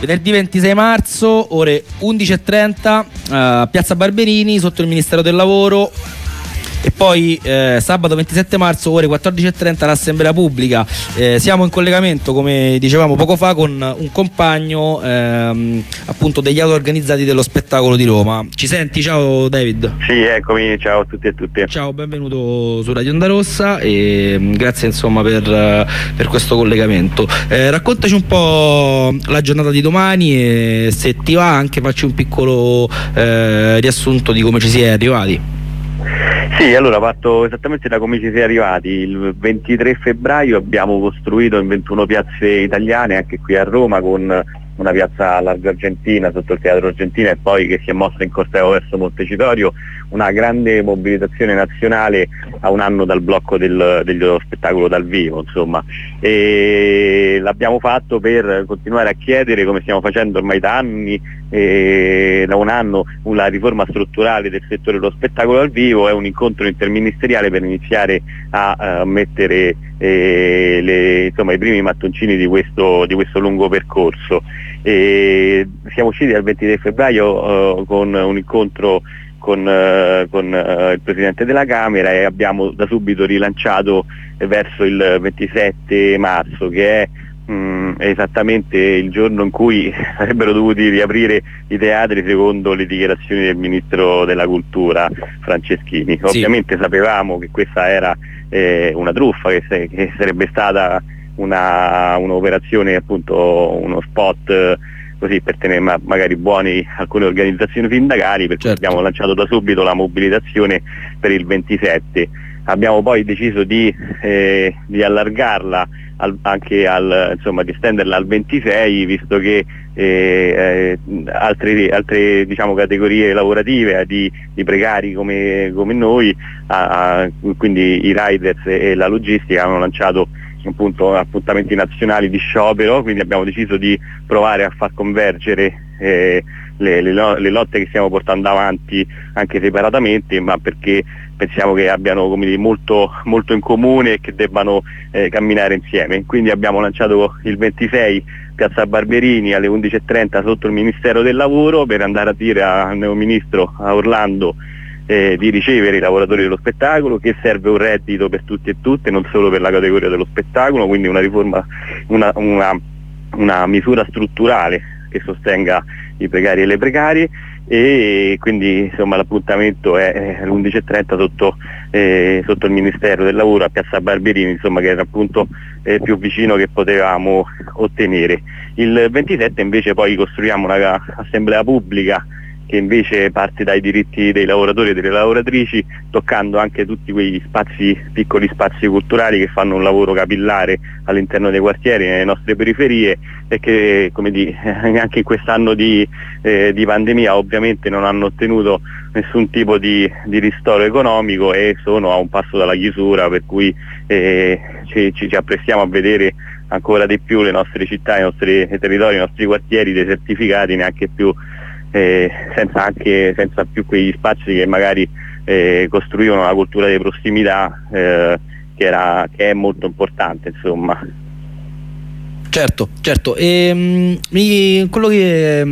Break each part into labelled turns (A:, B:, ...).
A: venerdì 26 marzo, ore 11:30, Piazza Barberini, sotto il Ministero del Lavoro. E poi sabato 27 marzo, ore 14:30, l'Assemblea Pubblica. Siamo in collegamento, come dicevamo poco fa, con un compagno appunto degli auto-organizzati dello spettacolo di Roma. Ci senti? Ciao David.
B: Sì, eccomi, ciao a tutti e tutte.
A: Ciao, benvenuto su Radio Onda Rossa e grazie insomma per questo collegamento. Raccontaci un po' la giornata di domani e, se ti va, anche facci un piccolo riassunto di come ci si è arrivati.
B: Sì, allora parto esattamente da come ci si è arrivati. Il 23 febbraio abbiamo costruito in 21 piazze italiane, anche qui a Roma, con una piazza a Largo Argentina, sotto il Teatro Argentina, e poi che si è mossa in corteo verso Montecitorio, una grande mobilitazione nazionale a un anno dal blocco dello spettacolo dal vivo, insomma. E l'abbiamo fatto per continuare a chiedere, come stiamo facendo ormai da anni, da un anno, una riforma strutturale del settore dello spettacolo dal vivo. È un incontro interministeriale per iniziare a mettere i primi mattoncini di questo lungo percorso. Siamo usciti dal 23 febbraio con un incontro con il Presidente della Camera, e abbiamo da subito rilanciato verso il 27 marzo, che è esattamente il giorno in cui sarebbero dovuti riaprire i teatri secondo le dichiarazioni del Ministro della Cultura Franceschini. Sì. Ovviamente sapevamo che questa era una truffa, che sarebbe stata un'operazione, appunto uno spot così per tenere magari buoni alcune organizzazioni sindacali, perché certo, abbiamo lanciato da subito la mobilitazione per il 27. Abbiamo poi deciso di allargarla anche di estenderla al 26, visto che altre diciamo categorie lavorative di precari come noi, quindi i riders e la logistica, hanno lanciato appunto appuntamenti nazionali di sciopero. Quindi abbiamo deciso di provare a far convergere le lotte che stiamo portando avanti anche separatamente, ma perché pensiamo che abbiano, come dire, molto in comune e che debbano camminare insieme. Quindi abbiamo lanciato il 26 Piazza Barberini alle 11:30 sotto il Ministero del Lavoro, per andare a dire al neo ministro, a Orlando, di ricevere i lavoratori dello spettacolo, che serve un reddito per tutti e tutte, non solo per la categoria dello spettacolo, quindi una riforma, una misura strutturale che sostenga i precari e le precarie. E quindi insomma l'appuntamento è all'11:30 sotto il Ministero del Lavoro a Piazza Barberini, insomma, che era appunto più vicino che potevamo ottenere. Il 27 invece poi costruiamo una assemblea pubblica che invece parte dai diritti dei lavoratori e delle lavoratrici, toccando anche tutti quegli piccoli spazi culturali che fanno un lavoro capillare all'interno dei quartieri, nelle nostre periferie, e che, come dire, anche in quest'anno di pandemia ovviamente non hanno ottenuto nessun tipo di ristoro economico e sono a un passo dalla chiusura, per cui ci apprestiamo a vedere ancora di più le nostre città, i nostri territori, i nostri quartieri desertificati, neanche più senza più quegli spazi che magari costruivano una cultura di prossimità che è molto importante, insomma.
A: Certo. E quello che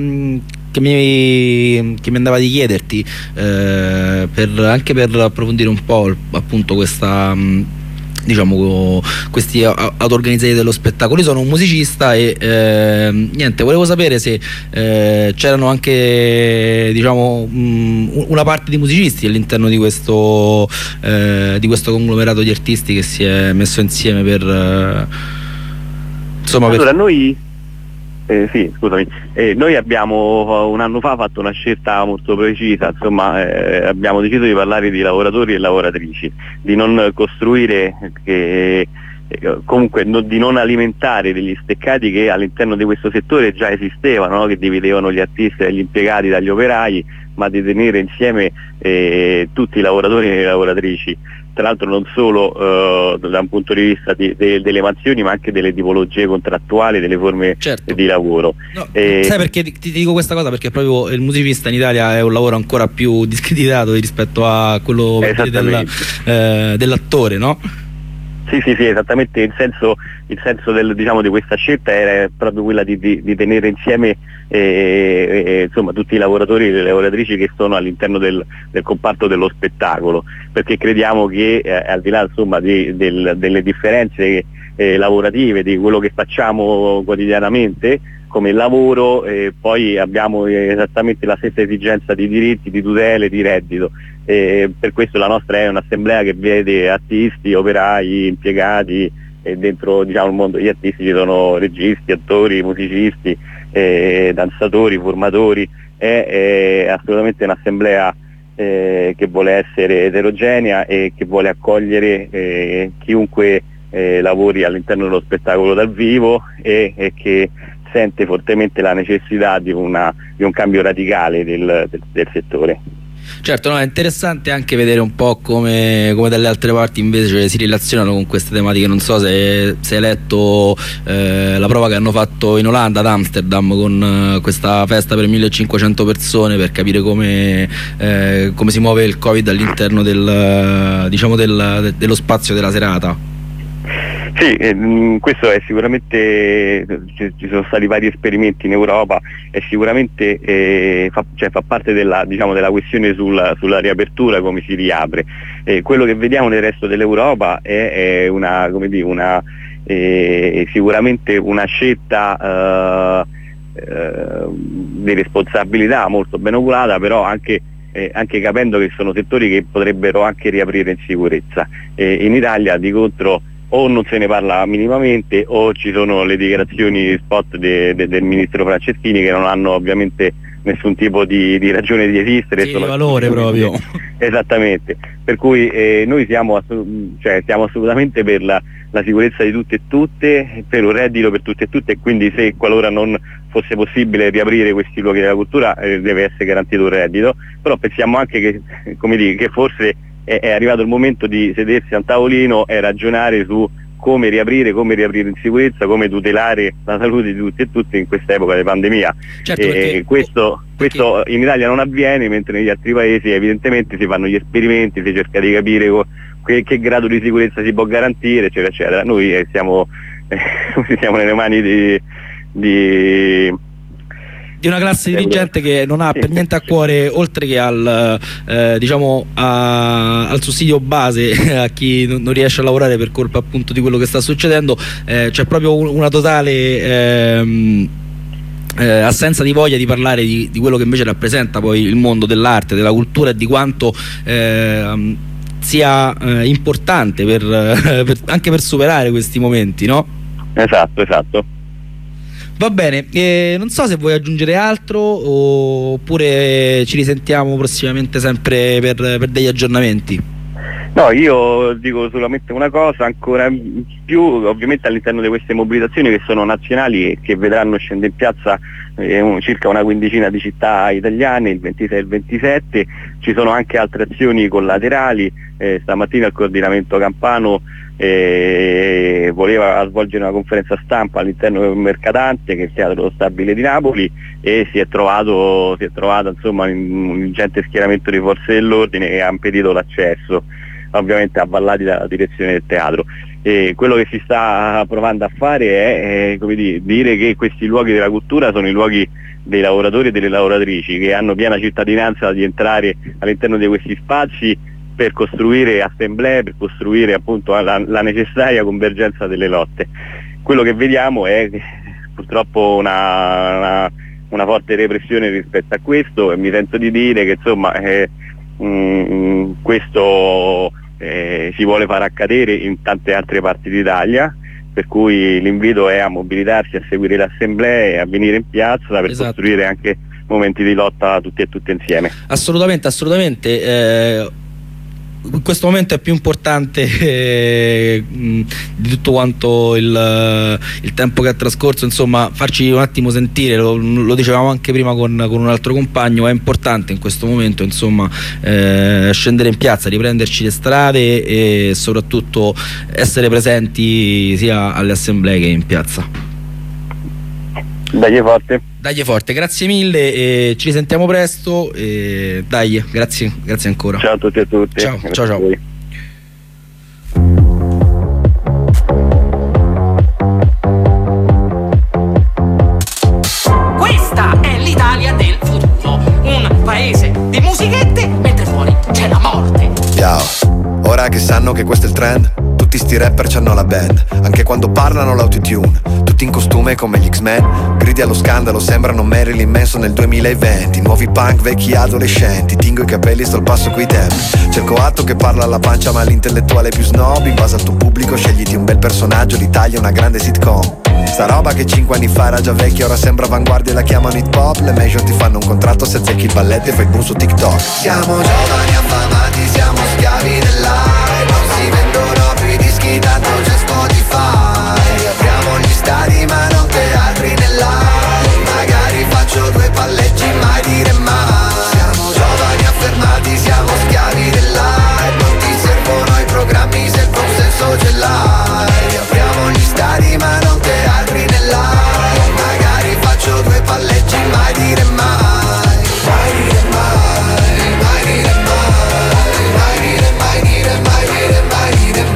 A: mi andava di chiederti, anche per approfondire un po' appunto questa questi auto-organizzati dello spettacolo. Io sono un musicista e volevo sapere se c'erano anche una parte di musicisti all'interno di questo conglomerato di artisti che si è messo insieme per
B: noi sì, scusami, noi abbiamo un anno fa fatto una scelta molto precisa, insomma, abbiamo deciso di parlare di lavoratori e lavoratrici, di non costruire comunque di non alimentare degli steccati che all'interno di questo settore già esistevano, no? Che dividevano gli artisti e gli impiegati dagli operai, ma di tenere insieme tutti i lavoratori e le lavoratrici, tra l'altro non solo da un punto di vista delle mansioni, ma anche delle tipologie contrattuali, delle forme di lavoro.
A: No, sai perché ti dico questa cosa? Perché proprio il musicista in Italia è un lavoro ancora più discreditato rispetto a quello dell'attore, no?
B: Sì, esattamente il senso di questa scelta era proprio quella di tenere insieme insomma, tutti i lavoratori e le lavoratrici che sono all'interno del comparto dello spettacolo, perché crediamo che al di là insomma, delle differenze lavorative, di quello che facciamo quotidianamente come lavoro, poi abbiamo esattamente la stessa esigenza di diritti, di tutele, di reddito. Per questo la nostra è un'assemblea che vede artisti, operai, impiegati, e dentro il mondo degli artisti ci sono registi, attori, musicisti, danzatori, formatori. È assolutamente un'assemblea che vuole essere eterogenea e che vuole accogliere chiunque lavori all'interno dello spettacolo dal vivo e che sente fortemente la necessità di un cambio radicale del settore.
A: Certo, no, è interessante anche vedere un po' come dalle altre parti invece si relazionano con queste tematiche. Non so se hai letto la prova che hanno fatto in Olanda, ad Amsterdam, con questa festa per 1500 persone, per capire come si muove il Covid all'interno dello spazio della serata.
B: Sì, questo è sicuramente, ci sono stati vari esperimenti in Europa e sicuramente fa parte della questione sulla riapertura, come si riapre. Quello che vediamo nel resto dell'Europa è sicuramente una scelta di responsabilità molto ben oculata, però anche capendo che sono settori che potrebbero anche riaprire in sicurezza. In Italia di contro o non se ne parla minimamente o ci sono le dichiarazioni spot del ministro Franceschini che non hanno ovviamente nessun tipo di ragione di esistere.
A: Sì, valore proprio.
B: Esattamente, per cui noi siamo assolutamente per la sicurezza di tutti e tutte, per un reddito per tutti e tutte, e quindi se qualora non fosse possibile riaprire questi luoghi della cultura deve essere garantito un reddito, però pensiamo anche che forse è arrivato il momento di sedersi a un tavolino e ragionare su come riaprire in sicurezza, come tutelare la salute di tutti e tutte in questa epoca di pandemia.
A: Certo,
B: questo in Italia non avviene, mentre negli altri paesi evidentemente si fanno gli esperimenti, si cerca di capire che grado di sicurezza si può garantire, eccetera, eccetera. Noi siamo nelle mani di
A: una classe dirigente che non ha per niente a cuore, oltre che al sussidio base a chi non riesce a lavorare per colpa appunto di quello che sta succedendo, c'è proprio una totale assenza di voglia di parlare di quello che invece rappresenta poi il mondo dell'arte, della cultura, e di quanto sia importante anche per superare questi momenti, no?
B: Esatto.
A: Va bene, non so se vuoi aggiungere altro oppure ci risentiamo prossimamente sempre per degli aggiornamenti.
B: No, io dico solamente una cosa, ancora più ovviamente all'interno di queste mobilitazioni che sono nazionali e che vedranno scendere in piazza circa una quindicina di città italiane il 26 e il 27, ci sono anche altre azioni collaterali. Stamattina il coordinamento campano voleva svolgere una conferenza stampa all'interno del Mercatante, che è il Teatro Stabile di Napoli, e si è trovato insomma un ingente schieramento di forze dell'ordine che ha impedito l'accesso, ovviamente avvallati dalla direzione del teatro. E quello che si sta provando a fare è dire che questi luoghi della cultura sono i luoghi dei lavoratori e delle lavoratrici, che hanno piena cittadinanza di entrare all'interno di questi spazi per costruire assemblee, per costruire appunto la necessaria convergenza delle lotte. Quello che vediamo è purtroppo una forte repressione rispetto a questo, e mi sento di dire che insomma questo si vuole far accadere in tante altre parti d'Italia, per cui l'invito è a mobilitarsi, a seguire le assemblee, a venire in piazza per costruire anche momenti di lotta tutti e tutte insieme.
A: Assolutamente. In questo momento è più importante di tutto quanto il tempo che è trascorso, insomma, farci un attimo sentire, lo dicevamo anche prima con un altro compagno, è importante in questo momento, insomma, scendere in piazza, riprenderci le strade e soprattutto essere presenti sia alle assemblee che in piazza. Dai forte, grazie mille e ci risentiamo presto. Grazie ancora.
B: Ciao a tutti e a tutte.
A: Ciao.
C: che sanno che questo è il trend, tutti sti rapper c'hanno la band, anche quando parlano l'autotune, tutti in costume come gli X-Men, gridi allo scandalo, sembrano Marilyn Manson nel 2020, nuovi punk, vecchi adolescenti, tingo i capelli, sto al passo coi tempi, cerco atto che parla alla pancia ma l'intellettuale più snob, in base al tuo pubblico scegliti un bel personaggio, l'Italia è una grande sitcom. Sta roba che 5 anni fa era già vecchia, ora sembra avanguardia e la chiamano hip hop. Le major ti fanno un contratto se azzecchi il balletto e fai il boom su TikTok. Siamo giovani affamati, siamo schiavi dell'hype, non si vendono più i dischi, tanto c'è Spotify. Apriamo gli stadi ma non teatri nell'aria, magari faccio 2 palleggi, mai dire mai. Siamo giovani affermati, siamo schiavi dell'hype, non ti servono i programmi se il tuo senso ce l'hai. Apriamo gli stadi ma non teatri nell'aria, magari faccio 2 palleggi, mai dire mai. Mai dire mai, mai dire mai, mai dire mai, dire mai, dire mai,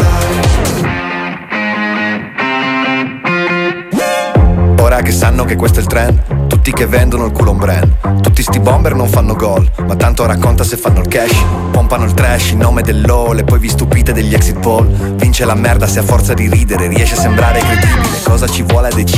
C: dire mai. Ora che sanno che questo è il trend, tutti che vendono il culo un brand, tutti sti bomber non fanno gol, ma tanto racconta se fanno il cash, pompano il trash in nome dell'all e poi vi stupite degli exit poll. Vince la merda se a forza di ridere riesce a sembrare credibile, cosa ci vuole a decidere?